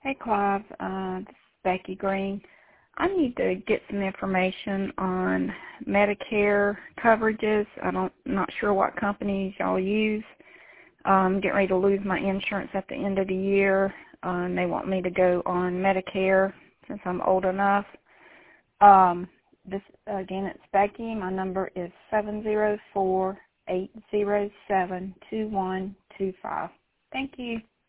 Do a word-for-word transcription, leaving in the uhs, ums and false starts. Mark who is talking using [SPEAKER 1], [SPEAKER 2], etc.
[SPEAKER 1] Hey, Clive. Uh, this is Becky Green. I need to get some information on Medicare coverages. I don't, not sure what companies y'all use. I'm getting ready to lose my insurance at the end of the year, uh, and they want me to go on Medicare since I'm old enough. Um, this again, it's Becky. My number is seven zero four, eight zero seven, two one two five. Thank you.